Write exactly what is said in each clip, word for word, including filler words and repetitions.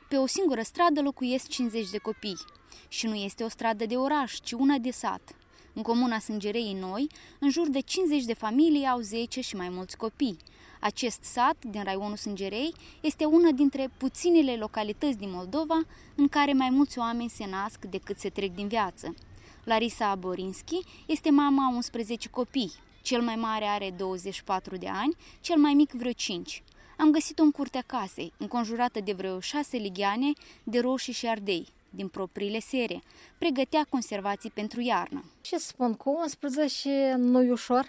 pe o singură stradă locuiesc cincizeci de copii. Și nu este o stradă de oraș, ci una de sat. În comuna Sângereii Noi, în jur de cincizeci de familii au zece și mai mulți copii. Acest sat din raionul Sângerei este una dintre puținele localități din Moldova în care mai mulți oameni se nasc decât se trec din viață. Larisa Aborinski este mama a unsprezece copii. Cel mai mare are douăzeci și patru de ani, cel mai mic vreo cinci. Am găsit-o în curtea casei, înconjurată de vreo șase ligheane de roșii și ardei, din propriile sere. Pregătea conservații pentru iarnă. Ce să spun, cu unsprezece nu-i ușor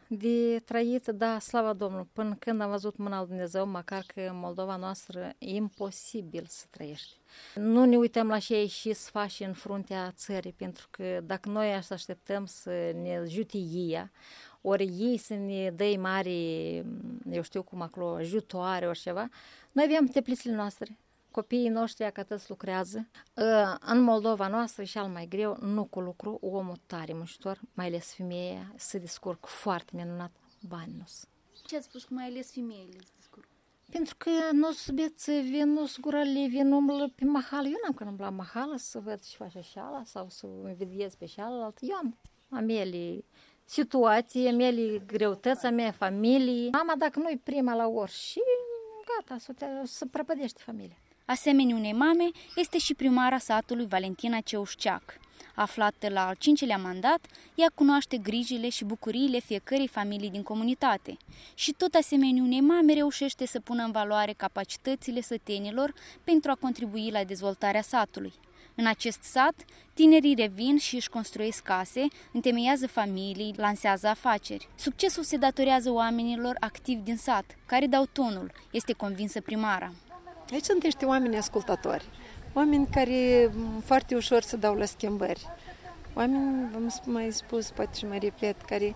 de trăit, dar slavă Domnului, până când am văzut mâna lui Dumnezeu, măcar că în Moldova noastră e imposibil să trăiești. Nu ne uităm la ce și să faci în fruntea țării, pentru că dacă noi să așteptăm să ne ajute ei, ori ei să ne dă mari, eu știu cum acolo, ajutoare ori ceva, noi avem teplițele noastre. Copiii noștri acatăți lucrează. În Moldova noastră e cel mai greu, nu cu lucru, omul tare muncitor, mai ales femeia, se descurcă foarte minunat, bani nu sunt. Ce ați spus că mai ales femeile se descurcă? Pentru că nu sunt beți, vin, nu sunt gurăli, vin, umblă pe mahală. Eu n-am când umbla mahală să văd ce face șala sau să învidiez pe cealaltă. Eu am amele situații, amele greutăți, amele familii. Mama, dacă nu-i prima la ori și gata, să, te, să prăpădește familia. Asemenea unei mame este și primara satului Valentina Ceușceac. Aflată la al cincilea mandat, ea cunoaște grijile și bucuriile fiecărei familii din comunitate. Și tot asemenea unei mame reușește să pună în valoare capacitățile sătenilor pentru a contribui la dezvoltarea satului. În acest sat, tinerii revin și își construiesc case, întemeiază familii, lansează afaceri. Succesul se datorează oamenilor activi din sat, care dau tonul, este convinsă primara. Aici sunt niște oameni ascultători, oameni care foarte ușor se dau la schimbări, oameni, v-am mai spus, poate și mai repet, care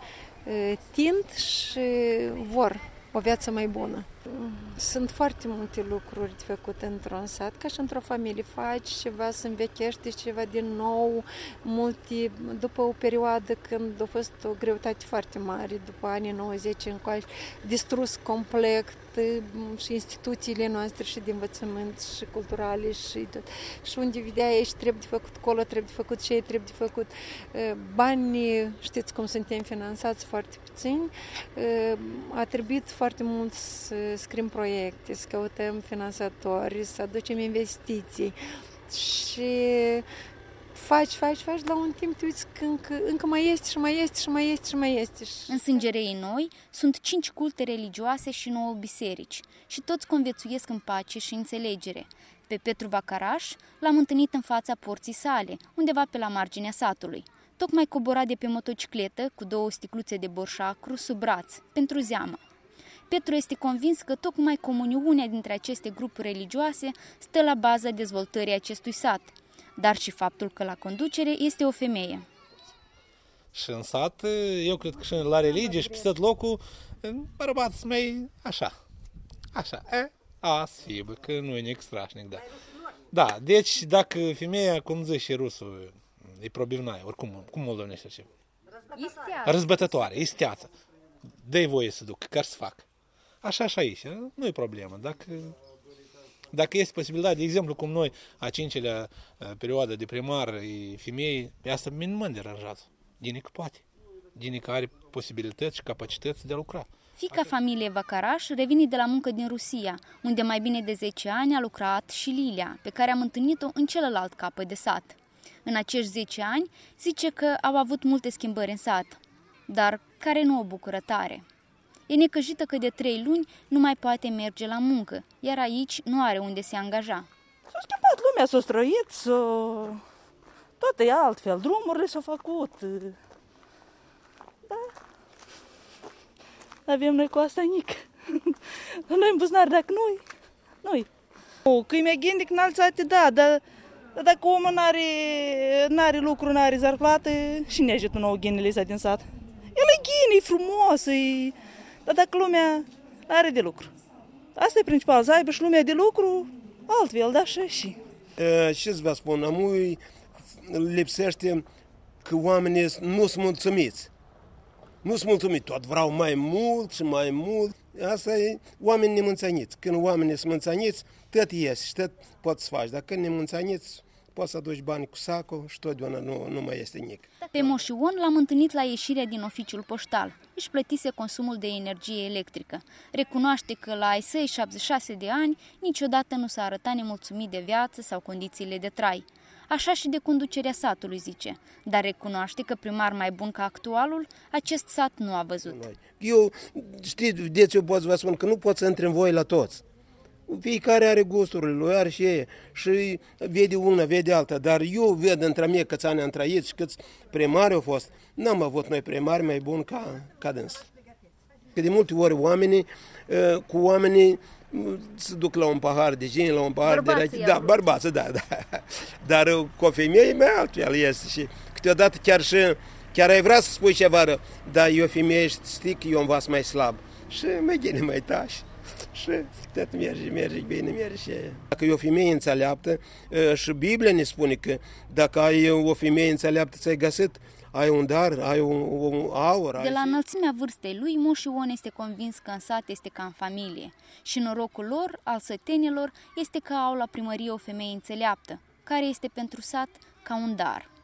tind și vor o viață mai bună. Sunt foarte multe lucruri de făcut într-un sat, ca și într-o familie. Faci ceva, se învechește ceva din nou, multe, după o perioadă când a fost o greutate foarte mare, după anii nouăzeci încoace, distrus complet și instituțiile noastre și de învățământ și culturale și tot. Și unde vedeai și trebuie de făcut colo, trebuie de făcut ce trebuie de făcut. Banii, știți cum suntem finanțați foarte puțini, a trebuit foarte mult să scriem proiecte, să căutăm finanțatori, să aducem investiții și faci, faci, faci, la un timp te uiți că încă, încă mai este și mai este și mai este și mai este. În Sângereii Noi sunt cinci culte religioase și nouă biserici și toți conviețuiesc în pace și înțelegere. Pe Petru Vacaraș l-am întâlnit în fața porții sale, undeva pe la marginea satului. Tocmai cobora de pe motocicletă cu două sticluțe de borșacru sub braț, pentru zeamă. Petru este convins că tocmai comuniunea dintre aceste grupuri religioase stă la baza dezvoltării acestui sat, dar și faptul că la conducere este o femeie. Și în sat, eu cred că și la religie și pe tot locul, bărbați mai așa, așa, e, a, sfibă, că nu e nic strașnic, da. Da, deci dacă femeia, cum zice rusul, e probivnaie, oricum, cum moldovenește așa? Isteață. Răzbătătoare, isteață. Dă-i voie să duc, ca să fac. Așa și aici, nu e problemă. Dacă, dacă este posibilitate, de exemplu, cum noi, a cincilea perioadă de primar, e femei, pe asta mine mă deranjează. Dinică poate. Dinică are posibilități și capacități de a lucra. Fiica familiei Vacaraș revine de la muncă din Rusia, unde mai bine de zece ani a lucrat și Lilia, pe care am întâlnit-o în celălalt capăt de sat. În acești zece ani, zice că au avut multe schimbări în sat, dar care nu o bucură tare. E necăjită că de trei luni nu mai poate merge la muncă, iar aici nu are unde se angaja. S-a schimbat lumea, s-a străit, s-a... tot e altfel, drumurile s-au făcut. Da. Avem noi cu asta nic. Noi în buzunar, dacă nu-i, nu-i. Că e mai gândic înălțate, da, dar dacă omul n-are, n-are lucru, n-are zarplată, și ne ajută nouă ghinile din sat. El e ghin, e frumos, e... dar dacă lumea are de lucru. Asta e principal, să aibă și lumea de lucru, altfel, da, și și. Ce să vă spun, amui lipsește că oamenii nu sunt mulțumiți. Nu sunt mulțumiți, tot vreau mai mult și mai mult. Asta e oameni nemânțăniți. Când oamenii sunt mânțăniți, tot ies și tot poți să faci. Dar când nemânțăniți, poți să aduci bani cu sacul și totdeauna nu, nu mai este nimic. Pe Moș Ion l-am întâlnit la ieșirea din oficiul poștal. Își plătise consumul de energie electrică. Recunoaște că la ai săi șaptezeci și șase de ani niciodată nu s-a arătat nemulțumit de viață sau condițiile de trai. Așa și de conducerea satului, zice, dar recunoaște că primar mai bun ca actualul acest sat nu a văzut. Eu, știți, vedeți, eu pot să vă spun că nu pot să intre în voi la toți. Fiecare are gusturile lui, are și ei, și vede una, vede alta, dar eu ved între mie câți ani am trăit și câți primari au fost, n-am avut noi primari mai buni ca, ca dâns. Că de multe ori oamenii, cu oamenii se duc la un pahar de gin, la un pahar bărbații de... Da, bărbață, da, da. Dar cu o femeie mai altfel este și câteodată chiar și, chiar ai vrea să spui ceva rău, dar eu femeie știi că eu învăț mai slab și mai gine mai tași. Și tot merge, merge bine, merge. Dacă e o femeie înțeleaptă, și Biblia ne spune că dacă ai o femeie înțeleaptă, ți-ai găsit, ai un dar, ai un, un aur. De la înălțimea vârstei lui, Moș Ion este convins că în sat este ca în familie și norocul lor, al sătenilor, este că au la primărie o femeie înțeleaptă, care este pentru sat ca un dar.